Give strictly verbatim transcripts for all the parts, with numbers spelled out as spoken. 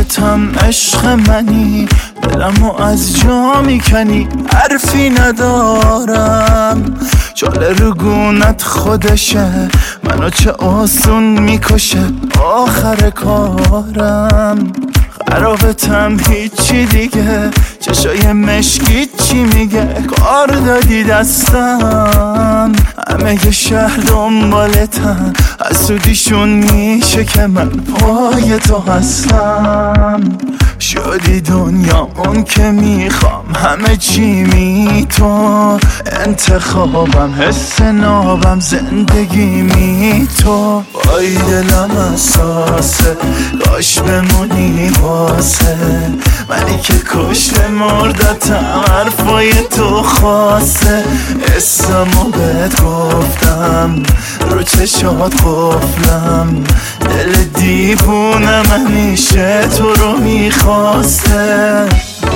خودتم عشق منی، دلمو از جا میکنی، حرفی ندارم. چاله رو گونت خودشه، منو چه آسون میکشه آخر کارم. خرابتم هیچی دیگه، چشای مشکی چی میگه، کار دادی دستم. همه یه شهر دنبالتن، حسودیشون میشه که من پای تو هستم. شدی دنیا اون که میخوام، همه چی می تو، انتخابم حس نابم، زندگی می تو. وای دلم اساسه، کاش بمونی واسه منی که کشته مردتم، حرفای تو خواسته. اسمو بهت گفتم، رو چشات قفلم، دل دیوونم همیشه تو رو میخواسته.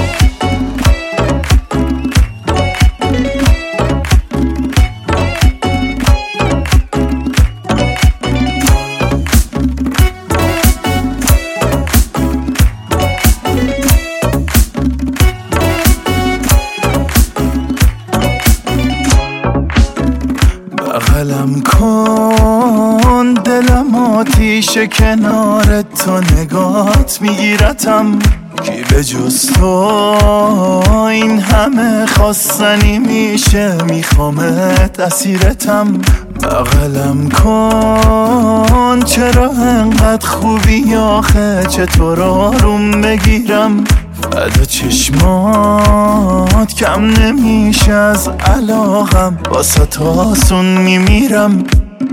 بغلم کن دلم آتیش کنار تو، نگات میگیرتم. کی به جز تو این همه خواستنی میشه، میخوامت اسیرتم. بغلم کن چرا انقدر خوبی آخه، چطور آروم بگیرم. فدا چشمات کم نمیشه از علاقم، واسه تاسون میمیرم.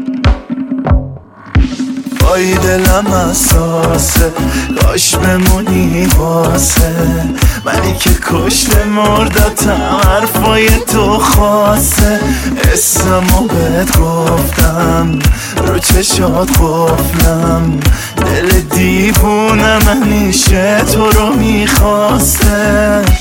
وای دلم اساسه، کاش بمونی واسه منی که کشته مردتم، حرفای تو خواسته. اسمو بهت گفتم، رو چشات قفلم، دل دیوونم همیشه تو رو میخواسته.